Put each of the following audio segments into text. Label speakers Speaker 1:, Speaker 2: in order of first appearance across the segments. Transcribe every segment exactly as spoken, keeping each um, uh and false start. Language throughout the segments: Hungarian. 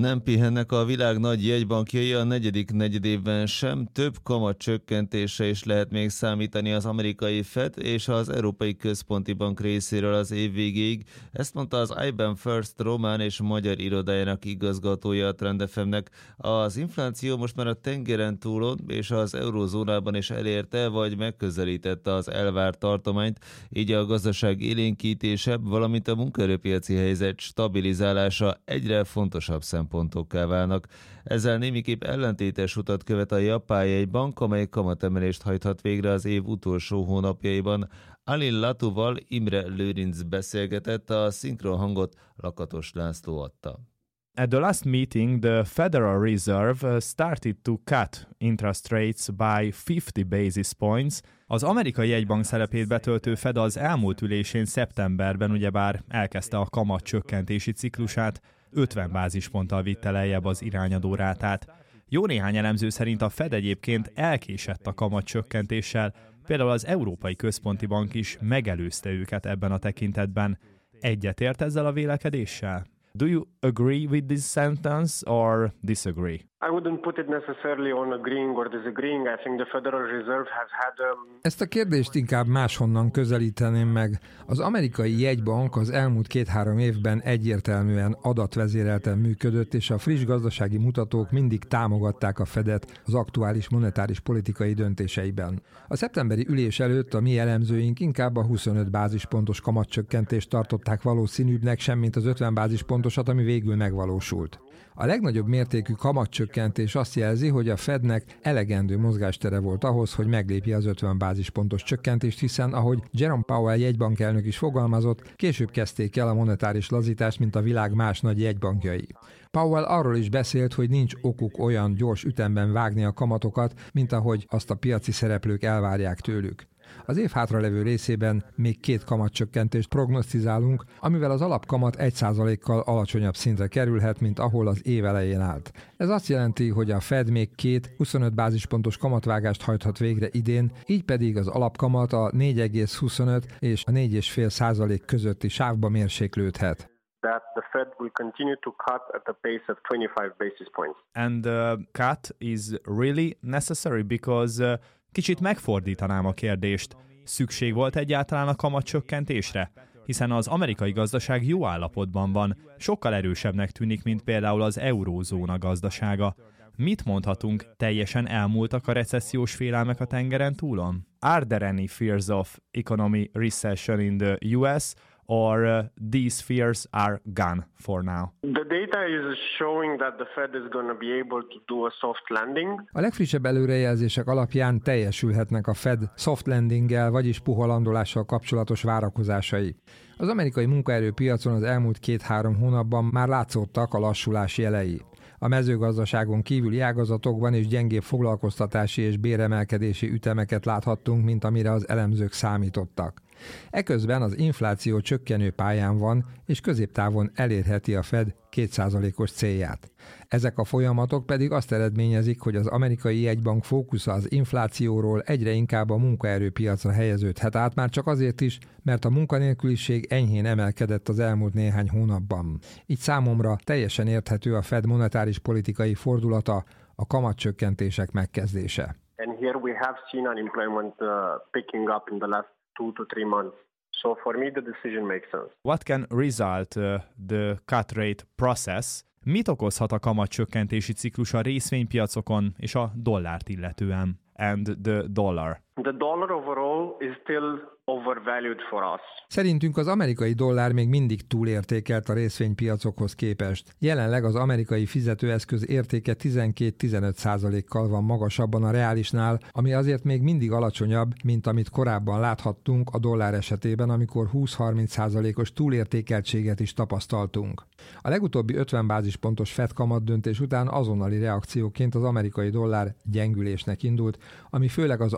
Speaker 1: Nem pihennek a világ nagy jegybankjai, a negyedik negyedévben sem, több kamat csökkentése is lehet még számítani az amerikai Fed és az Európai Központi Bank részéről az év végéig. Ezt mondta az i bé e em First román és magyar irodájának igazgatója a Trend ef em-nek. Az infláció most már a tengeren túlon és az eurózónában is elérte vagy megközelítette az elvárt tartományt, így a gazdaság élénkítése, valamint a munkaerőpiaci helyzet stabilizálása egyre fontosabb szempontokká válnak. Ezzel némiképp ellentétes utat követ a japán jegybank, amely kamatemelést hajthat végre az év utolsó hónapjaiban. Alin Latuval Imre Lőrinc beszélgetett, a szinkron hangot Lakatos László adta.
Speaker 2: At the last meeting, the Federal Reserve started to cut interest rates by fifty basis points. Az amerikai jegybank szerepét betöltő Fed az elmúlt ülésén szeptemberben ugyebár elkezdte a kamat csökkentési ciklusát, ötven bázisponttal vitte lejjebb az irányadó rátát. Jó néhány elemző szerint a Fed egyébként elkésett a kamat csökkentéssel, például az Európai Központi Bank is megelőzte őket ebben a tekintetben. Egyetért ezzel a vélekedéssel? Do you agree with this sentence or disagree?
Speaker 3: I wouldn't put it necessarily on agreeing or disagreeing. I think the Federal Reserve has had um...
Speaker 4: Ezt a kérdést inkább máshonnan közelíteném meg. Az amerikai jegybank az elmúlt két-három évben egyértelműen adatvezérelten működött, és a friss gazdasági mutatók mindig támogatták a Fedet az aktuális monetáris politikai döntéseiben. A szeptemberi ülés előtt a mi elemzőink inkább a huszonöt bázispontos kamatcsökkentést tartották valószínűbbnek, semmint az ötven bázispontosat, ami végül megvalósult. A legnagyobb mértékű kamatcsökkentés azt jelzi, hogy a Fednek elegendő mozgástere volt ahhoz, hogy meglépje az ötven bázispontos csökkentést, hiszen, ahogy Jerome Powell jegybankelnök is fogalmazott, később kezdték el a monetáris lazítást, mint a világ más nagy jegybankjai. Powell arról is beszélt, hogy nincs okuk olyan gyors ütemben vágni a kamatokat, mint ahogy azt a piaci szereplők elvárják tőlük. Az év hátralevő részében még két kamatcsökkentést prognosztizálunk, amivel az alapkamat egy százalékkal alacsonyabb szintre kerülhet, mint ahol az év elején állt. Ez azt jelenti, hogy a Fed még két huszonöt bázispontos kamatvágást hajthat végre idén, így pedig az alapkamat a négy egész huszonöt és a négy egész öt százalék közötti sávba mérséklődhet.
Speaker 3: That the Fed will continue to cut at the pace of twenty-five basis points.
Speaker 2: And the cut is really necessary because uh, kicsit megfordítanám a kérdést. Szükség volt egyáltalán a kamatcsökkentésre? Hiszen az amerikai gazdaság jó állapotban van, sokkal erősebbnek tűnik, mint például az eurózóna gazdasága. Mit mondhatunk, teljesen elmúltak a recessziós félelmek a tengeren túlon? Are there any fears of economic recession in the U S, or uh, these fears are gone for now?
Speaker 3: The data is showing that the Fed is going to be able to do a soft landing.
Speaker 4: A legfrissebb előrejelzések alapján teljesülhetnek a Fed soft landinggel, vagyis puha landolással kapcsolatos várakozásai. Az amerikai munkaerőpiacon az elmúlt két-három hónapban már látszottak a lassulás jelei. A mezőgazdaságon kívüli ágazatokban is gyengébb foglalkoztatási és béremelkedési ütemeket láthattunk, mint amire az elemzők számítottak. Eközben az infláció csökkenő pályán van, és középtávon elérheti a Fed két százalékos célját. Ezek a folyamatok pedig azt eredményezik, hogy az amerikai jegybank fókusza az inflációról egyre inkább a munkaerőpiacra helyeződhet át, már csak azért is, mert a munkanélküliség enyhén emelkedett az elmúlt néhány hónapban. Így számomra teljesen érthető a Fed monetáris politikai fordulata, a kamatcsökkentések megkezdése.
Speaker 3: And here we have seen unemployment uh, picking up in the last two to three months. So for me the decision makes sense.
Speaker 2: What can result uh, the cut rate process? Mit okozhat a kamatcsökkentési ciklus a részvénypiacokon és a dollárt illetően? And the dollar.
Speaker 3: The dollar overall is still overvalued for us.
Speaker 4: Szerintünk az amerikai dollár még mindig túlértékelt a részvénypiacokhoz képest. Jelenleg az amerikai fizetőeszköz értéke tizenkét-tizenöt százalékkal van magasabban a reálisnál, ami azért még mindig alacsonyabb, mint amit korábban láthattunk a dollár esetében, amikor húsz-harminc százalékos túlértékeltséget is tapasztaltunk. A legutóbbi ötven bázispontos Fed kamatdöntés után azonnali reakcióként az amerikai dollár gyengülésnek indult, ami főleg az angol font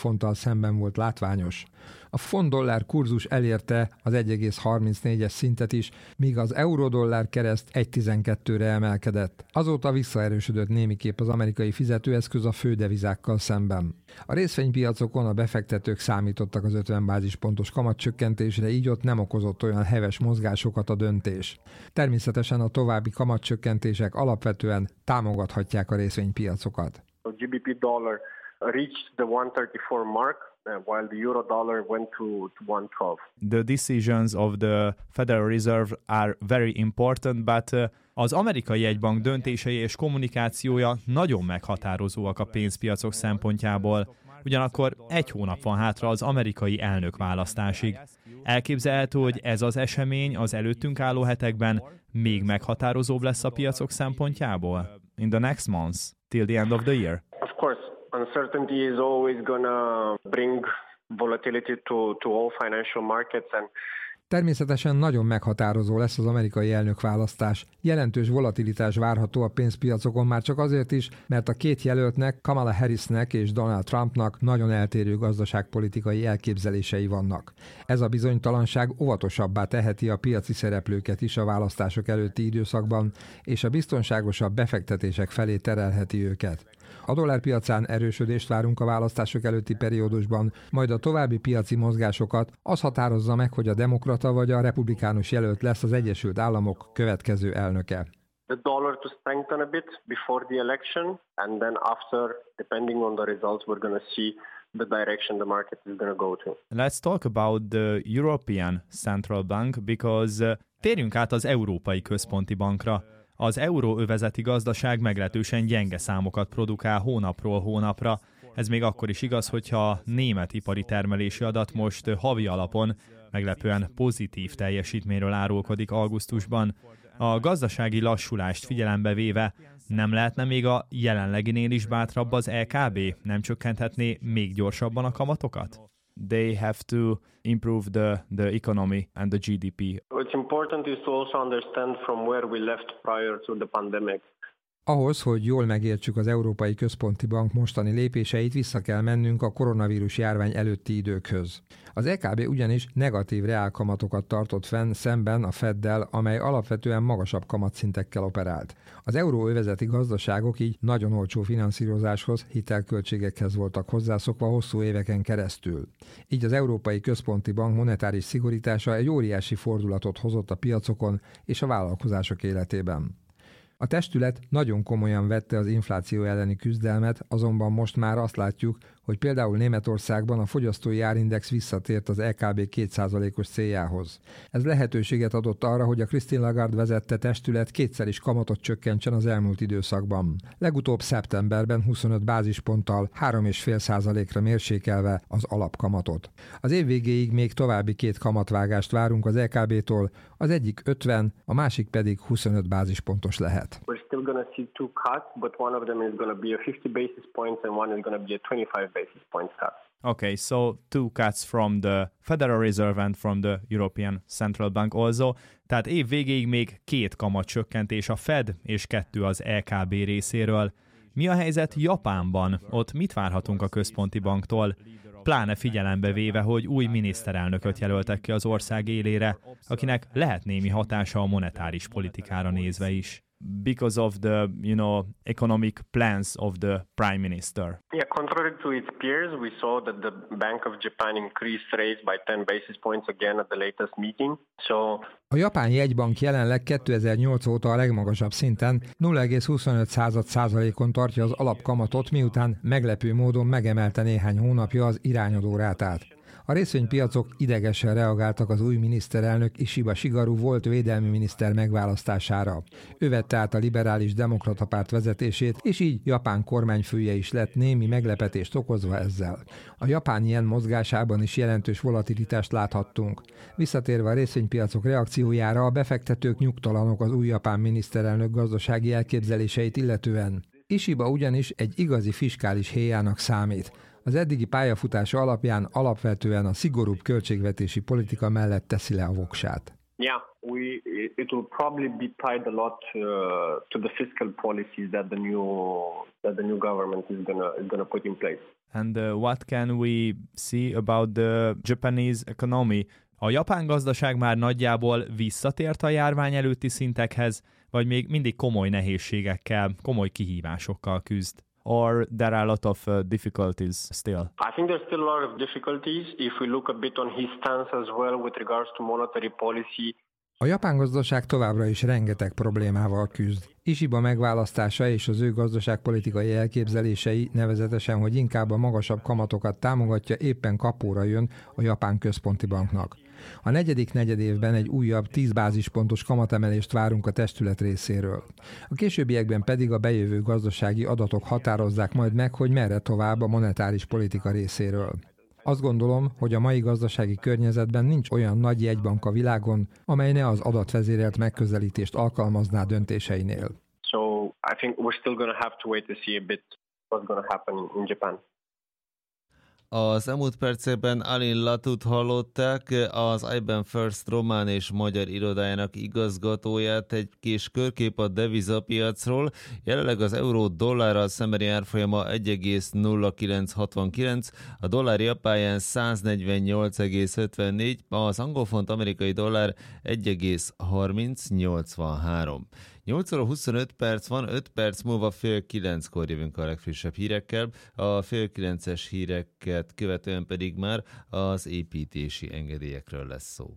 Speaker 4: fonttal szemben volt látványos. A font-dollár kurzus elérte az egy egész harmincnégyes szintet is, míg az euró-dollár kereszt egy egész tizenkettőre emelkedett. Azóta visszaerősödött némiképp az amerikai fizetőeszköz a fődevizákkal szemben. A részvénypiacokon a befektetők számítottak az ötven bázispontos kamatcsökkentésre, így ott nem okozott olyan heves mozgásokat a döntés. Természetesen a további kamatcsökkentések alapvetően támogathatják a részvénypiacokat.
Speaker 3: A G B P dollar reached the one thirty-four mark, while the euro dollar went to, to one twelve.
Speaker 2: The decisions of the Federal Reserve are very important, but uh, az amerikai jegybank döntései és kommunikációja nagyon meghatározóak a pénzpiacok szempontjából. Ugyanakkor egy hónap van hátra az amerikai elnökválasztásig. Elképzelhető, hogy ez az esemény az előttünk álló hetekben még meghatározóbb lesz a piacok szempontjából? In the next months, till the end of the year?
Speaker 3: Of course, uncertainty is always gonna bring volatility to, to all financial markets, and
Speaker 4: természetesen nagyon meghatározó lesz az amerikai elnökválasztás. Jelentős volatilitás várható a pénzpiacokon már csak azért is, mert a két jelöltnek, Kamala Harrisnek és Donald Trumpnak nagyon eltérő gazdaságpolitikai elképzelései vannak. Ez a bizonytalanság óvatosabbá teheti a piaci szereplőket is a választások előtti időszakban, és a biztonságosabb befektetések felé terelheti őket. A dollárpiacán erősödést várunk a választások előtti periódusban, majd a további piaci mozgásokat az határozza meg, hogy a demokrata vagy a republikánus jelölt lesz az Egyesült Államok következő elnöke.
Speaker 3: The dollar to strengthen a bit before the election, and then after, depending on the results, we're going to see the direction the market is going to go to.
Speaker 2: Let's talk about the European Central Bank, because uh, térjünk át az Európai Központi Bankra. Az euróövezeti gazdaság meglehetősen gyenge számokat produkál hónapról hónapra. Ez még akkor is igaz, hogyha a német ipari termelési adat most havi alapon meglepően pozitív teljesítményről árulkodik augusztusban. A gazdasági lassulást figyelembe véve nem lehetne még a jelenleginél is bátrabb az E K B? Nem csökkenthetné még gyorsabban a kamatokat? They have to improve the, the economy and the G D P.
Speaker 3: What's important is to also understand from where we left prior to the pandemic.
Speaker 4: Ahhoz, hogy jól megértsük az Európai Központi Bank mostani lépéseit, vissza kell mennünk a koronavírus járvány előtti időkhöz. Az E K B ugyanis negatív reálkamatokat tartott fenn szemben a Feddel, amely alapvetően magasabb kamatszintekkel operált. Az euróövezeti gazdaságok így nagyon olcsó finanszírozáshoz, hitelköltségekhez voltak hozzászokva hosszú éveken keresztül. Így az Európai Központi Bank monetáris szigorítása egy óriási fordulatot hozott a piacokon és a vállalkozások életében. A testület nagyon komolyan vette az infláció elleni küzdelmet, azonban most már azt látjuk, hogy például Németországban a fogyasztói árindex visszatért az E K B két százalékos céljához. Ez lehetőséget adott arra, hogy a Christine Lagarde vezette testület kétszer is kamatot csökkentsen az elmúlt időszakban. Legutóbb szeptemberben huszonöt bázisponttal három egész öt százalékra mérsékelve az alapkamatot. Az év végéig még további két kamatvágást várunk az E K B-tól, az egyik ötven, a másik pedig huszonöt bázispontos lehet.
Speaker 3: We're still going to see two cuts, but one of them is going to be a fifty basis points and one is going to be a twenty-five basis points cut.
Speaker 2: Okay, so two cuts from the Federal Reserve and from the European Central Bank also. Tehát év végéig még két kamatcsökkentés a Fed és kettő az E K B részéről. Mi a helyzet Japánban? Ott mit várhatunk a központi banktól? Pláne figyelembe véve, hogy új miniszterelnököt jelöltek ki az ország élére, akinek lehet némi hatása a monetáris politikára nézve is. Because of the, you know, economic plans of the prime minister.
Speaker 3: Yeah, contrary to its peers, we saw that the Bank of Japan increased rates by ten basis points again at the latest meeting. So
Speaker 4: a japán jegybank jelenleg kétezer-nyolc óta a legmagasabb szinten nulla egész huszonöt százalékon tartja az alapkamatot, miután meglepő módon megemelte néhány hónapja az irányadó rátát. A részvénypiacok idegesen reagáltak az új miniszterelnök Ishiba Shigeru volt védelmi miniszter megválasztására. Ő vette át a liberális demokrata párt vezetését, és így Japán kormányfője is lett, némi meglepetést okozva ezzel. A japán yen mozgásában is jelentős volatilitást láthattunk. Visszatérve a részvénypiacok reakciójára, a befektetők nyugtalanok az új japán miniszterelnök gazdasági elképzeléseit illetően. Ishiba ugyanis egy igazi fiskális héjának számít. Az eddigi pályafutása alapján alapvetően a szigorúbb költségvetési politika mellett teszi le a voksát.
Speaker 3: Yeah, we it will probably be tied a lot uh, to the fiscal policies that the new that the new government is gonna is gonna put in place.
Speaker 2: And uh, what can we see about the Japanese economy? A japán gazdaság már nagyjából visszatért a járvány előtti szintekhez, vagy még mindig komoly nehézségekkel, komoly kihívásokkal küzd? Or there are a lot of uh, difficulties still?
Speaker 3: I think there's still a lot of difficulties. If we look a bit on his stance as well with regards to monetary policy.
Speaker 4: A japán gazdaság továbbra is rengeteg problémával küzd. Ishiba megválasztása és az ő gazdaságpolitikai elképzelései, nevezetesen, hogy inkább a magasabb kamatokat támogatja, éppen kapóra jön a Japán Központi Banknak. A negyedik negyedévben egy újabb tíz bázispontos kamatemelést várunk a testület részéről. A későbbiekben pedig a bejövő gazdasági adatok határozzák majd meg, hogy merre tovább a monetáris politika részéről. Azt gondolom, hogy a mai gazdasági környezetben nincs olyan nagy jegybank a világon, amely ne az adatvezérelt megközelítést alkalmazná döntéseinél.
Speaker 3: So I think we're still going to have to wait to see a bit what's going to happen in Japan.
Speaker 1: Az elmúlt percekben Alin Latut hallották, az i ban First román és magyar irodájának igazgatóját. Egy kis körkép a devizapiacról. Jelenleg az euró-dollárral szembeni árfolyama egy egész nulla kilenc hatvankilenc, a dollár japáján száznegyvennyolc egész ötvennégy, az angol font amerikai dollár egy egész harminc nyolcvanhárom. nyolc óra huszonöt perc van, öt perc múlva fél kilenckor jövünk a legfrissebb hírekkel, a fél kilences híreket követően pedig már az építési engedélyekről lesz szó.